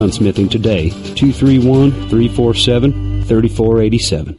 Gunsmithing today, 231-347-3487.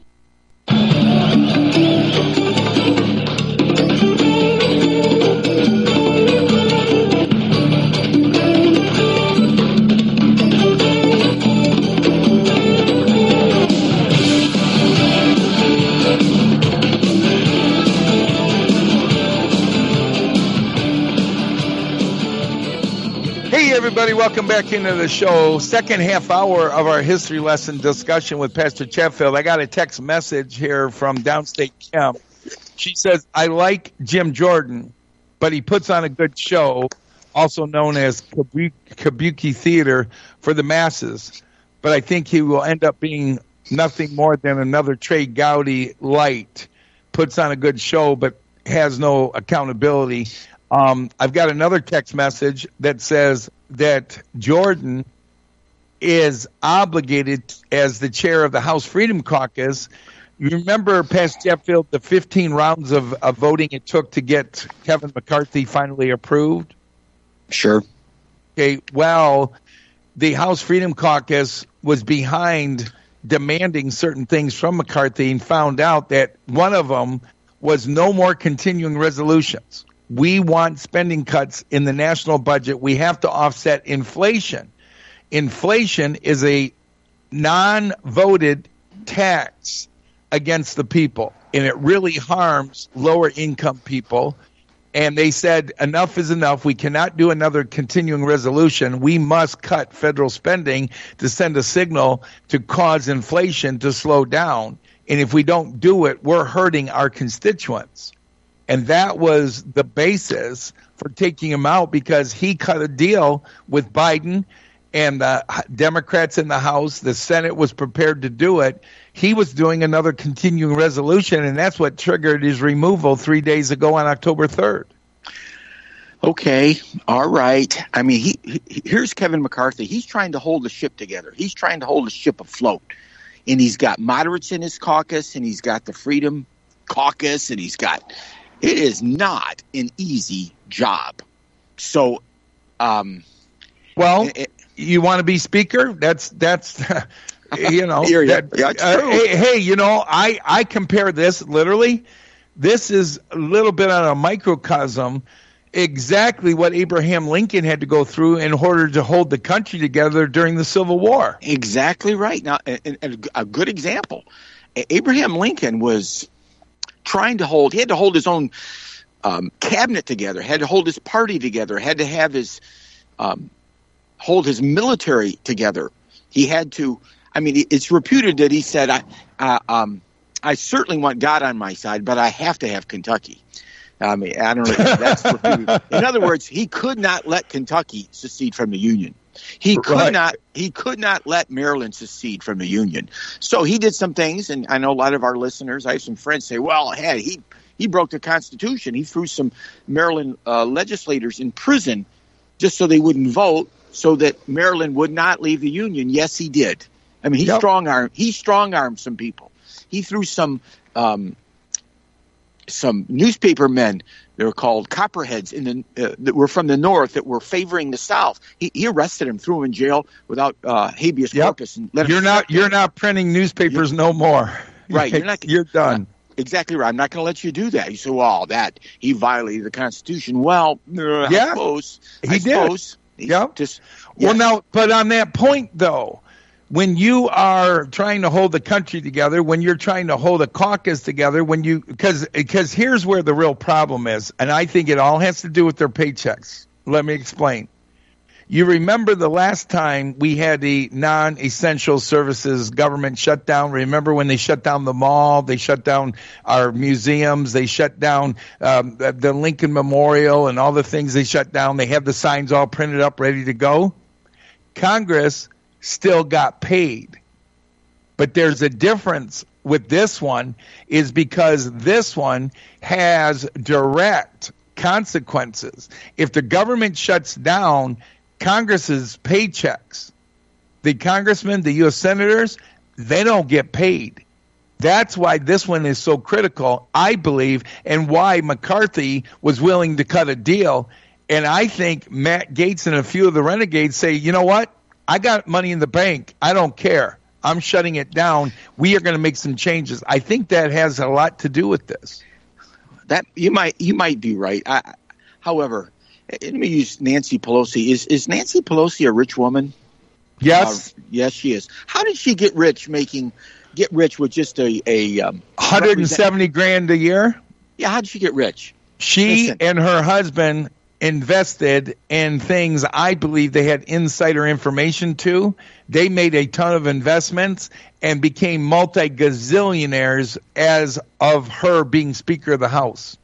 Everybody, welcome back into the show. Second half hour of our history lesson discussion with Pastor Chatfield. I got a text message here from Downstate Kim. She says, I like Jim Jordan, but he puts on a good show, also known as Kabuki Theater for the masses. But I think he will end up being nothing more than another Trey Gowdy light. Puts on a good show, but has no accountability. I've got another text message that says that Jordan is obligated as the chair of the House Freedom Caucus. You remember, Pastor Sheffield, the 15 rounds of voting it took to get Kevin McCarthy finally approved? Sure. Okay, well, the House Freedom Caucus was behind demanding certain things from McCarthy and found out that one of them was no more continuing resolutions. We want spending cuts in the national budget. We have to offset inflation. Inflation is a non-voted tax against the people, and it really harms lower-income people. And they said, enough is enough. We cannot do another continuing resolution. We must cut federal spending to send a signal to cause inflation to slow down. And if we don't do it, we're hurting our constituents. And that was the basis for taking him out, because he cut a deal with Biden and the Democrats in the House. The Senate was prepared to do it. He was doing another continuing resolution, and that's what triggered his removal 3 days ago on October 3rd. Okay, all right. I mean, here's Kevin McCarthy. He's trying to hold the ship together. He's trying to hold the ship afloat. And he's got moderates in his caucus, and he's got the Freedom Caucus, and he's got... It is not an easy job. So, well, you want to be speaker? That's you know. Hey, you know, I compare this literally. This is a little bit on a microcosm, exactly what Abraham Lincoln had to go through in order to hold the country together during the Civil War. Exactly right. Now, and a good example, Abraham Lincoln was trying to hold, he had to hold his own cabinet together, had to hold his party together, had to have his, hold his military together. He had to, I mean, it's reputed that he said, I certainly want God on my side, but I have to have Kentucky. I mean, I don't know if that's reputed. In other words, he could not let Kentucky secede from the Union. He could not let Maryland secede from the Union. So he did some things, and I know a lot of our listeners, I have some friends say, well, hey, he broke the Constitution. He threw some Maryland legislators in prison just so they wouldn't vote, so that Maryland would not leave the Union. Yes, he did. I mean, he strong-armed some people. He threw some newspaper men, they were called copperheads, that were from the North that were favoring the South. He arrested them, threw them in jail without habeas corpus. And you're not printing newspapers no more. Right. You're done. Exactly right. I'm not going to let you do that. You say, well, that he violated the Constitution. Well, I suppose. He did. Well, now, but on that point, though, when you are trying to hold the country together, when you're trying to hold a caucus together, because here's where the real problem is, and I think it all has to do with their paychecks. Let me explain. You remember the last time we had the non-essential services government shutdown? Remember when they shut down the mall, they shut down our museums, they shut down the Lincoln Memorial and all the things they shut down. They have the signs all printed up, ready to go. Congress still got paid. But there's a difference with this one, is because this one has direct consequences. If the government shuts down Congress's paychecks, the congressmen, the U.S. senators, they don't get paid. That's why this one is so critical, I believe, and why McCarthy was willing to cut a deal. And I think Matt Gaetz and a few of the renegades say, you know what? I got money in the bank. I don't care. I'm shutting it down. We are going to make some changes. I think that has a lot to do with this. That you might be right. However, let me use Nancy Pelosi. Is Nancy Pelosi a rich woman? Yes. Yes, she is. How did she get rich with just a $170,000 a year? Yeah, how did she get rich? She and her husband invested in things I believe they had insider information to. They made a ton of investments and became multi-gazillionaires as of her being Speaker of the House.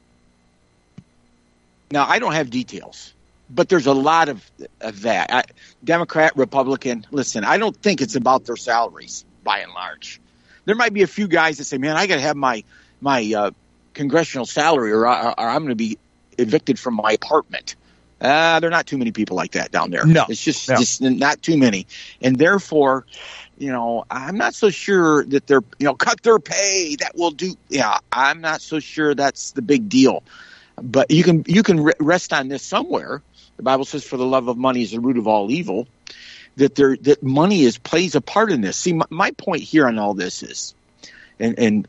Now, I don't have details, but there's a lot of that. Democrat, Republican, listen, I don't think it's about their salaries by and large. There might be a few guys that say, man, I got to have my congressional salary or I'm going to be evicted from my apartment. There are not too many people like that down there. No, it's just not too many. And therefore, I'm not so sure that they're, cut their pay. That will do. Yeah, I'm not so sure that's the big deal. But you can rest on this somewhere. The Bible says, "For the love of money is the root of all evil." That money plays a part in this. See, my point here on all this is, that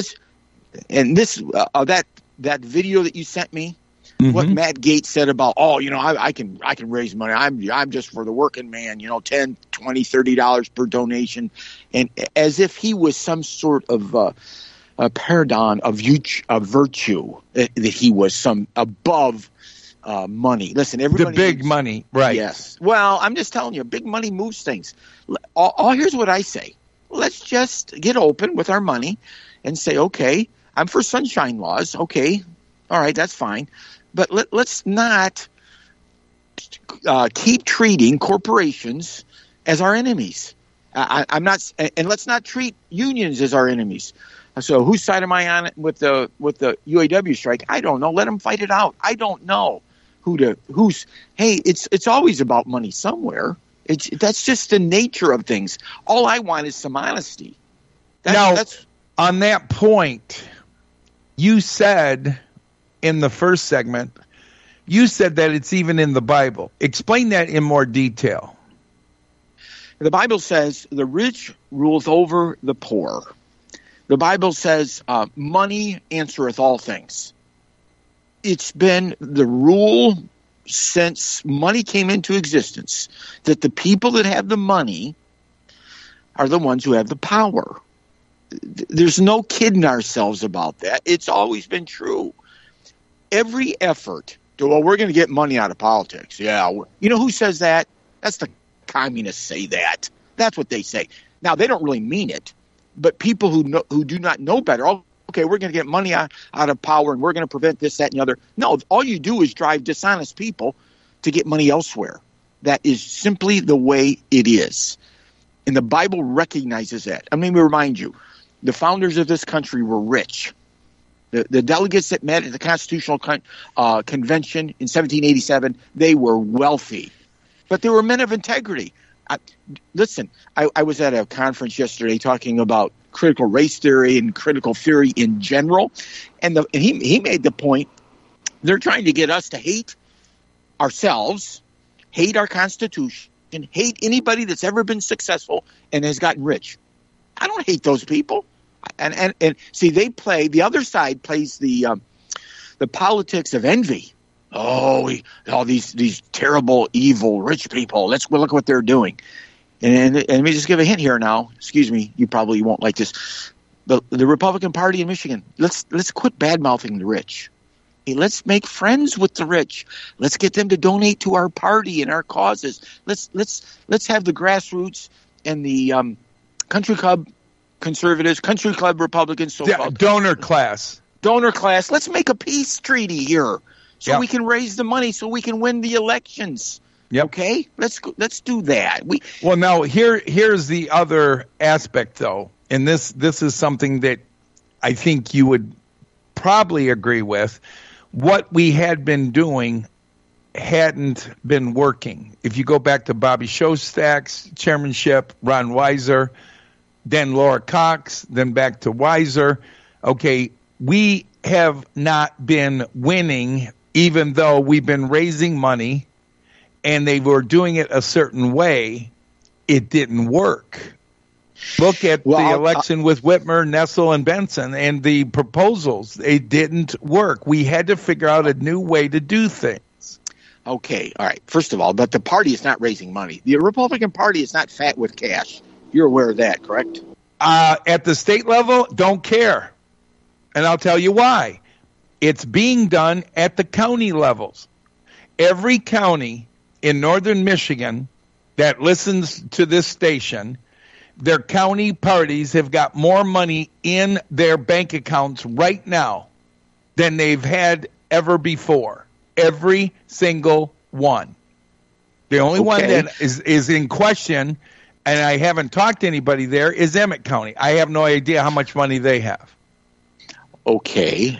video that you sent me. Mm-hmm. What Matt Gaetz said about, I can raise money. I'm just for the working man, $10, $20, $30 per donation, and as if he was some sort of a paragon of virtue, that he was some above money. Listen, everybody. The big money, right? Yes. Well, I'm just telling you, big money moves things. Here's what I say: let's just get open with our money and say, okay, I'm for sunshine laws. Okay, all right, that's fine. But let's not keep treating corporations as our enemies. I'm not, and let's not treat unions as our enemies. So, whose side am I on with the UAW strike? I don't know. Let them fight it out. I don't know who's. Hey, it's always about money somewhere. That's just the nature of things. All I want is some honesty. On that point, you said. In the first segment, you said that it's even in the Bible. Explain that in more detail. The Bible says the rich ruleth over the poor. The Bible says money answereth all things. It's been the rule since money came into existence that the people that have the money are the ones who have the power. There's no kidding ourselves about that. It's always been true. Every effort we're going to get money out of politics. Yeah. You know who says that? That's the communists say that. That's what they say. Now, they don't really mean it, but people who do not know better, okay, we're going to get money out of power and we're going to prevent this, that, and the other. No, all you do is drive dishonest people to get money elsewhere. That is simply the way it is. And the Bible recognizes that. Let me remind you, the founders of this country were rich. The delegates that met at the Constitutional Convention in 1787, they were wealthy, but they were men of integrity. I was at a conference yesterday talking about critical race theory and critical theory in general, and he made the point they're trying to get us to hate ourselves, hate our Constitution, hate anybody that's ever been successful and has gotten rich. I don't hate those people. And see, the other side plays the politics of envy. All these terrible, evil, rich people. Let's look what they're doing. And let me just give a hint here now. Excuse me, you probably won't like this. The Republican Party in Michigan. Let's quit bad mouthing the rich. Hey, let's make friends with the rich. Let's get them to donate to our party and our causes. Let's have the grassroots and the country club conservatives, country club Republicans, donor class. Let's make a peace treaty here, so we can raise the money, so we can win the elections. Yep. Okay, let's do that. Well, now here's the other aspect, though, and this is something that I think you would probably agree with. What we had been doing hadn't been working. If you go back to Bobby Shostak's chairmanship, Ron Weiser, then Laura Cox, then back to Weiser. Okay, we have not been winning, even though we've been raising money, and they were doing it a certain way. it didn't work. Look at the election with Whitmer, Nessel, and Benson, and the proposals. It didn't work. We had to figure out a new way to do things. Okay, all right. First of all, but the party is not raising money. The Republican Party is not fat with cash. You're aware of that, correct? At the state level, don't care. And I'll tell you why. It's being done at the county levels. Every county in northern Michigan that listens to this station, their county parties have got more money in their bank accounts right now than they've had ever before. Every single one. The only one that is in question, and I haven't talked to anybody there, is Emmett County. I have no idea how much money they have. Okay.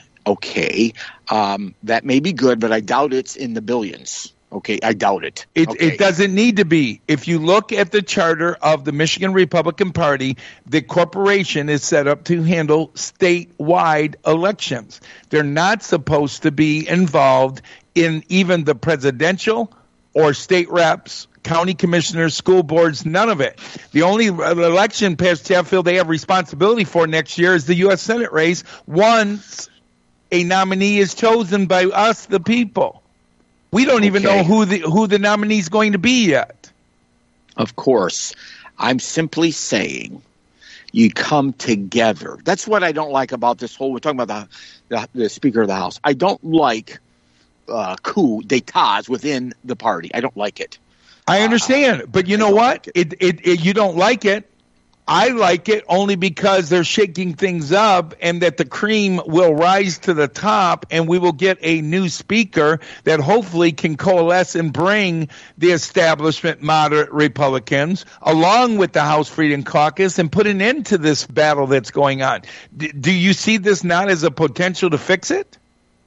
That may be good, but I doubt it's in the billions. Okay, I doubt it. It doesn't need to be. If you look at the charter of the Michigan Republican Party, the corporation is set up to handle statewide elections. They're not supposed to be involved in even the presidential or state reps, county commissioners, school boards, none of it. The only election, Pastor Chatfield, they have responsibility for next year is the U.S. Senate race once a nominee is chosen by us, the people. We don't even know who the nominee is going to be yet. Of course. I'm simply saying you come together. That's what I don't like about this whole – we're talking about the Speaker of the House. I don't like coup d'etats within the party. I don't like it. I understand. But you know what? You don't like it. I like it only because they're shaking things up and that the cream will rise to the top and we will get a new speaker that hopefully can coalesce and bring the establishment moderate Republicans along with the House Freedom Caucus and put an end to this battle that's going on. Do you see this not as a potential to fix it?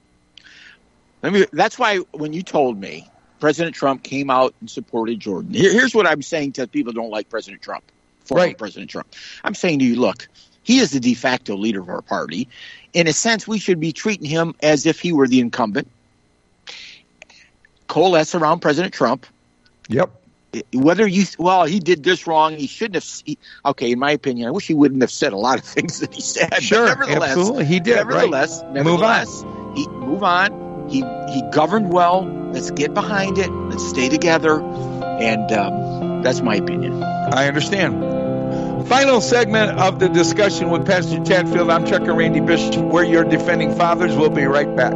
That's why when you told me President Trump came out and supported Jordan, here's what I'm saying to people who don't like President Trump. President Trump. I'm saying to you, look, he is the de facto leader of our party. In a sense, we should be treating him as if he were the incumbent. Coalesce around President Trump. Yep. Whether he did this wrong, he shouldn't have. In my opinion, I wish he wouldn't have said a lot of things that he said. Sure, absolutely, he did. Nevertheless, move on. He governed well. Let's get behind it. Let's stay together. And that's my opinion. I understand. Final segment of the discussion with Pastor Chatfield. I'm Chuck and Randy Bishop. We're your defending fathers. We'll be right back.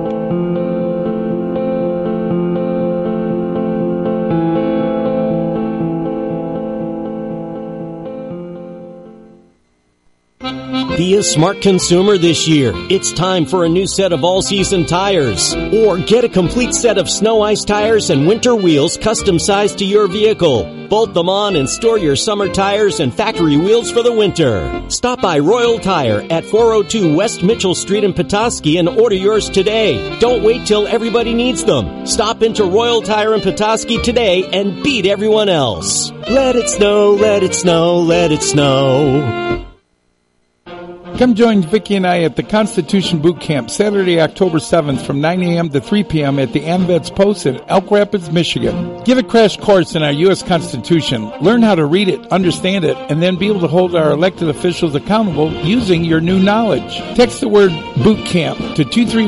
Be a smart consumer this year. It's time for a new set of all-season tires. Or get a complete set of snow ice tires and winter wheels custom-sized to your vehicle. Bolt them on and store your summer tires and factory wheels for the winter. Stop by Royal Tire at 402 West Mitchell Street in Petoskey and order yours today. Don't wait till everybody needs them. Stop into Royal Tire in Petoskey today and beat everyone else. Let it snow, let it snow, let it snow. Come join Vicki and I at the Constitution Boot Camp Saturday, October 7th from 9 a.m. to 3 p.m. at the AMVETS Post in Elk Rapids, Michigan. Give a crash course in our U.S. Constitution. Learn how to read it, understand it, and then be able to hold our elected officials accountable using your new knowledge. Text the word Boot Camp to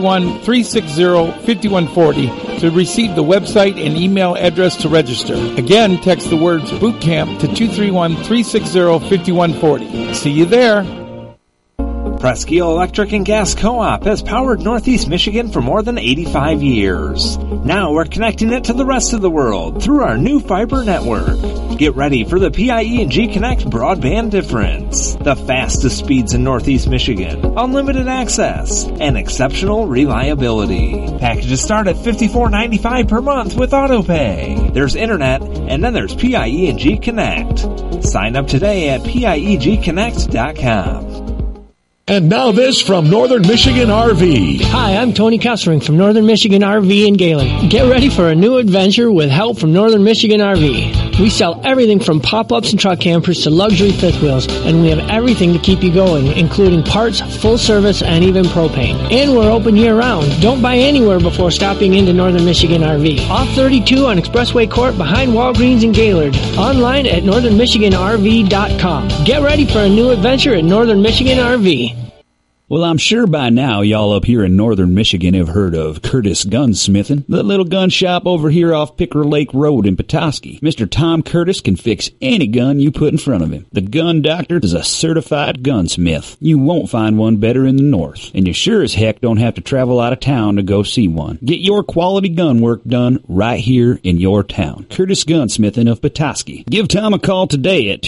231-360-5140 to receive the website and email address to register. Again, text the words Boot Camp to 231-360-5140. See you there. Presque Electric and Gas Co-op has powered Northeast Michigan for more than 85 years. Now we're connecting it to the rest of the world through our new fiber network. Get ready for the PIE&G Connect broadband difference. The fastest speeds in Northeast Michigan, unlimited access, and exceptional reliability. Packages start at $54.95 per month with AutoPay. There's internet, and then there's PIE&G Connect. Sign up today at PIEGConnect.com. And now this from Northern Michigan RV. Hi, I'm Tony Kessering from Northern Michigan RV in Galen. Get ready for a new adventure with help from Northern Michigan RV. We sell everything from pop-ups and truck campers to luxury fifth wheels, and we have everything to keep you going, including parts, full service, and even propane. And we're open year-round. Don't buy anywhere before stopping into Northern Michigan RV. Off 32 on Expressway Court behind Walgreens in Gaylord. Online at northernmichiganrv.com. Get ready for a new adventure at Northern Michigan RV. Well, I'm sure by now y'all up here in northern Michigan have heard of Curtis Gunsmithing, the little gun shop over here off Picker Lake Road in Petoskey. Mr. Tom Curtis can fix any gun you put in front of him. The Gun Doctor is a certified gunsmith. You won't find one better in the north, and you sure as heck don't have to travel out of town to go see one. Get your quality gun work done right here in your town. Curtis Gunsmithing of Petoskey. Give Tom a call today at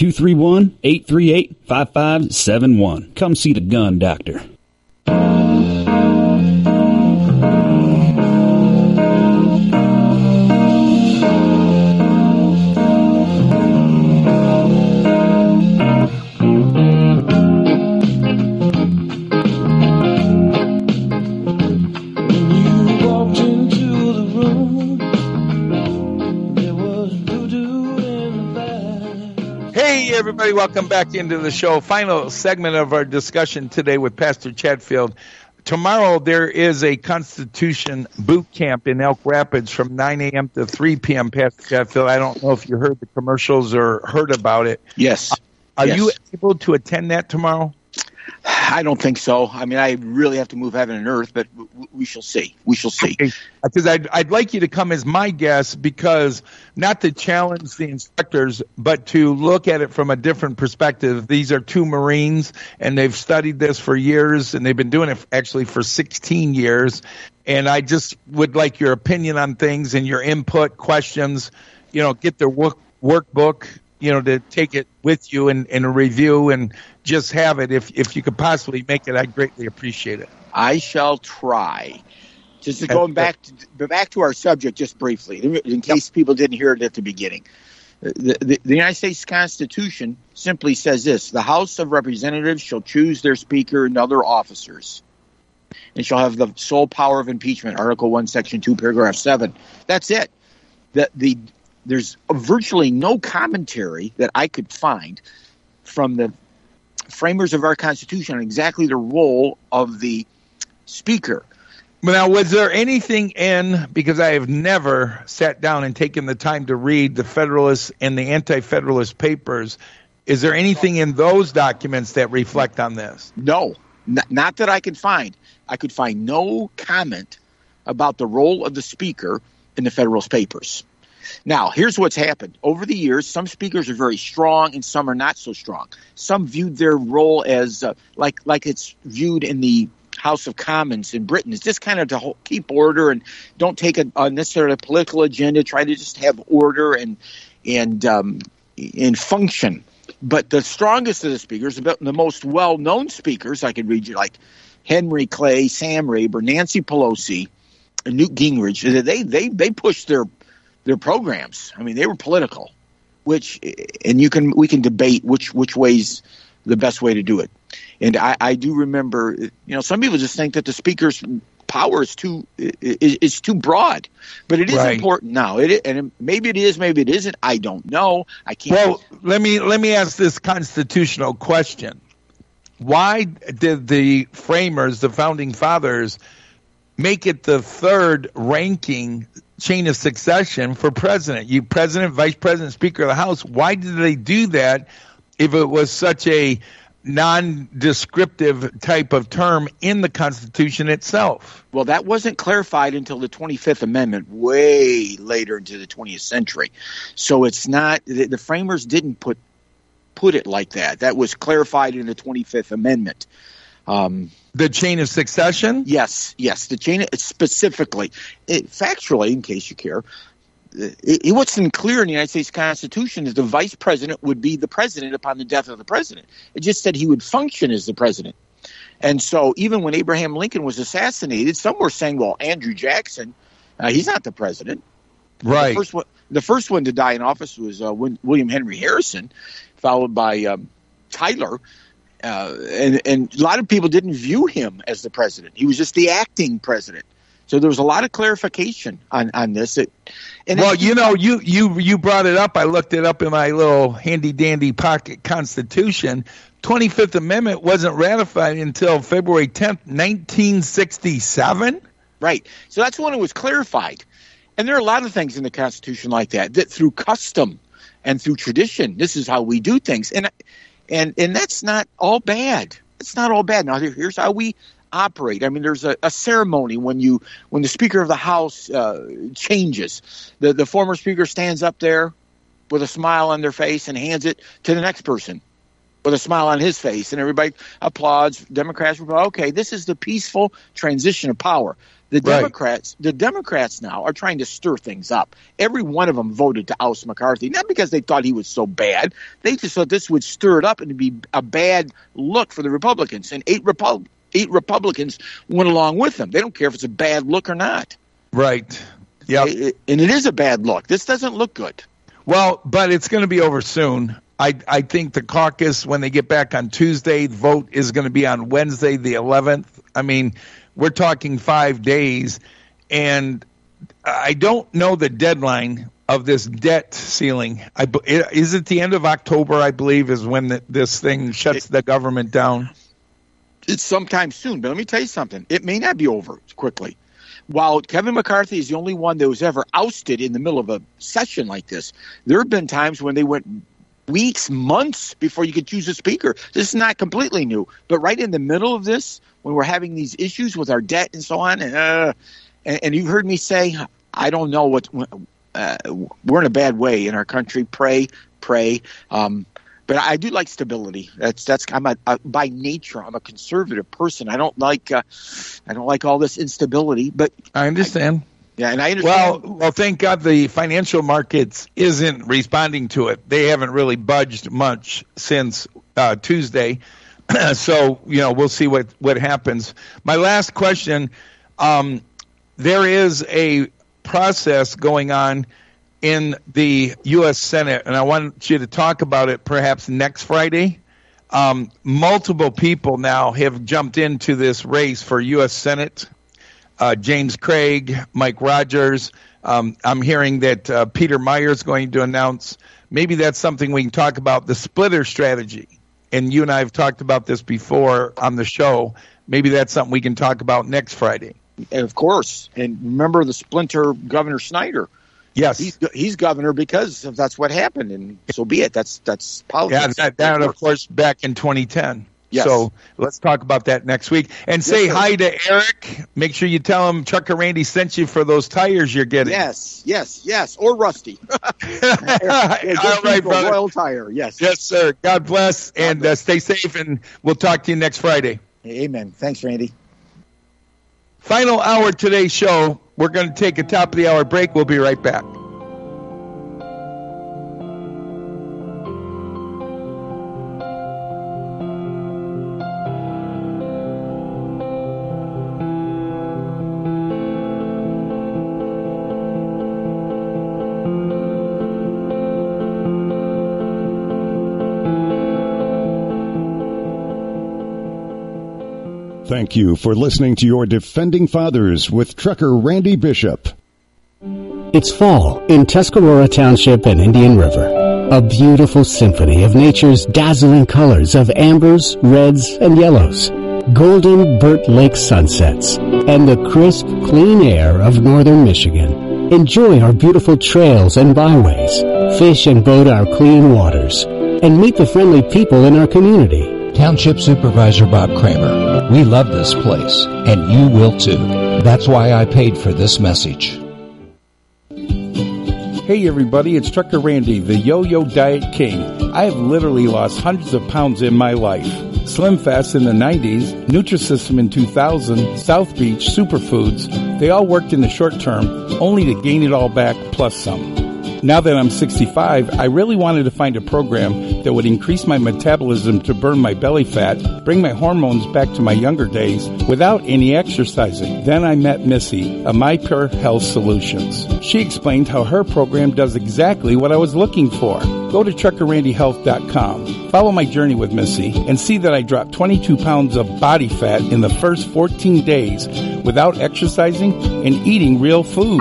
231-838-5571. Come see the Gun Doctor. Everybody, welcome back into the show. Final segment of our discussion today with Pastor Chatfield. Tomorrow there is a Constitution boot camp in Elk Rapids from 9 a.m. to 3 p.m., Pastor Chatfield. I don't know if you heard the commercials or heard about it. Yes. Are you able to attend that tomorrow? I don't think so. I mean, I really have to move heaven and earth, but we shall see. We shall see. Okay. Because I'd like you to come as my guest, because not to challenge the instructors, but to look at it from a different perspective. These are two Marines, and they've studied this for years, and they've been doing it actually for 16 years. And I just would like your opinion on things and your input, questions, get their workbook, to take it with you and review and just have it. If you could possibly make it, I'd greatly appreciate it. I shall try. Just going back to our subject just briefly, in case people didn't hear it at the beginning. The United States Constitution simply says this: the House of Representatives shall choose their Speaker and other officers, and shall have the sole power of impeachment, Article 1, Section 2, Paragraph 7. That's it. There's virtually no commentary that I could find from the framers of our Constitution on exactly the role of the Speaker. Now, was there anything because I have never sat down and taken the time to read the Federalist and the Anti-Federalist Papers, is there anything in those documents that reflect on this? No, not that I could find. I could find no comment about the role of the Speaker in the Federalist Papers. Now, here's what's happened. Over the years, some speakers are very strong and some are not so strong. Some viewed their role as like it's viewed in the House of Commons in Britain. It's just kind of to keep order and don't take a necessarily political agenda, try to just have order and function. But the strongest of the speakers, the most well-known speakers, I could read you, like Henry Clay, Sam Rayburn, Nancy Pelosi, and Newt Gingrich, they pushed their programs. I mean, they were political, we can debate which way's the best way to do it. And I do remember, some people just think that the Speaker's power is too broad, but it is important now. And maybe it is, maybe it isn't. I don't know. I can't. Well, let me ask this constitutional question: why did the framers, the founding fathers, make it the third ranking chain of succession for president? You president, vice president, Speaker of the House. Why did they do that if it was such a non-descriptive type of term in the Constitution itself? Well, that wasn't clarified until the 25th Amendment, way later into the 20th century. So it's not, the framers didn't put it like that. That was clarified in the 25th Amendment. The chain of succession? Yes, the chain specifically. Factually, in case you care, it wasn't clear in the United States Constitution that the vice president would be the president upon the death of the president. It just said he would function as the president. And so even when Abraham Lincoln was assassinated, some were saying, well, Andrew Jackson, he's not the president. Right. The first one to die in office was William Henry Harrison, followed by Tyler. And a lot of people didn't view him as the president. He was just the acting president. So there was a lot of clarification on this. You brought it up. I looked it up in my little handy-dandy pocket Constitution. 25th Amendment wasn't ratified until February 10th, 1967. Right. So that's when it was clarified. And there are a lot of things in the Constitution like that through custom and through tradition, this is how we do things. And that's not all bad. It's not all bad. Now, here's how we operate. I mean, there's a ceremony when the Speaker of the House changes. The former Speaker stands up there with a smile on their face and hands it to the next person with a smile on his face, and everybody applauds. Democrats will go, okay, this is the peaceful transition of power. The Democrats now are trying to stir things up. Every one of them voted to oust McCarthy, not because they thought he was so bad. They just thought this would stir it up and it'd be a bad look for the Republicans. And eight Republicans went along with them. They don't care if it's a bad look or not. Right. Yeah. And it is a bad look. This doesn't look good. Well, but it's going to be over soon. I think the caucus, when they get back on Tuesday, the vote is going to be on Wednesday, the 11th. I mean, we're talking 5 days, and I don't know the deadline of this debt ceiling. Is it the end of October, I believe, is when this thing shuts the government down? It's sometime soon, but let me tell you something. It may not be over quickly. While Kevin McCarthy is the only one that was ever ousted in the middle of a session like this, there have been times when they went weeks, months before you could choose a speaker. This is not completely new. But right in the middle of this, when we're having these issues with our debt and so on, and you've heard me say, I don't know what we're in a bad way in our country. Pray. But I do like stability. By nature, I'm a conservative person. I don't like all this instability. But I understand. And I understand. Well, thank God the financial markets isn't responding to it. They haven't really budged much since Tuesday. So, we'll see what happens. My last question, there is a process going on in the U.S. Senate, and I want you to talk about it perhaps next Friday. Multiple people now have jumped into this race for U.S. Senate. James Craig, Mike Rogers. I'm hearing that Peter Meyer is going to announce. Maybe that's something we can talk about, the splitter strategy. And you and I have talked about this before on the show. Maybe that's something we can talk about next Friday. Of course. And remember the splinter Governor Snyder. Yes. He's governor because that's what happened, and so be it. That's politics. Yeah, that of course, back in 2010. Yes. So let's talk about that next week. And say hi to Eric. Make sure you tell him Chuck and Randy sent you for those tires you're getting. Yes. Or Rusty. All right, brother. Royal Tire, yes. Yes, sir. God bless, and stay safe, and we'll talk to you next Friday. Amen. Thanks, Randy. Final hour today's show. We're going to take a top of the hour break. We'll be right back. Thank you for listening to your Defending Fathers with Trucker Randy Bishop. It's fall in Tuscarora Township and Indian River. A beautiful symphony of nature's dazzling colors of ambers, reds, and yellows. Golden Burt Lake sunsets and the crisp, clean air of northern Michigan. Enjoy our beautiful trails and byways. Fish and boat our clean waters. And meet the friendly people in our community. Township Supervisor Bob Kramer. We love this place, and you will too. That's why I paid for this message. Hey everybody, it's Trucker Randy, the Yo-Yo Diet King. I have literally lost hundreds of pounds in my life. Slim Fast in the 90s, Nutrisystem in 2000, South Beach, Superfoods, they all worked in the short term, only to gain it all back plus some. Now that I'm 65, I really wanted to find a program that would increase my metabolism to burn my belly fat, bring my hormones back to my younger days without any exercising. Then I met Missy of My Pure Health Solutions. She explained how her program does exactly what I was looking for. Go to TruckerRandyHealth.com. Follow my journey with Missy and see that I dropped 22 pounds of body fat in the first 14 days without exercising and eating real food.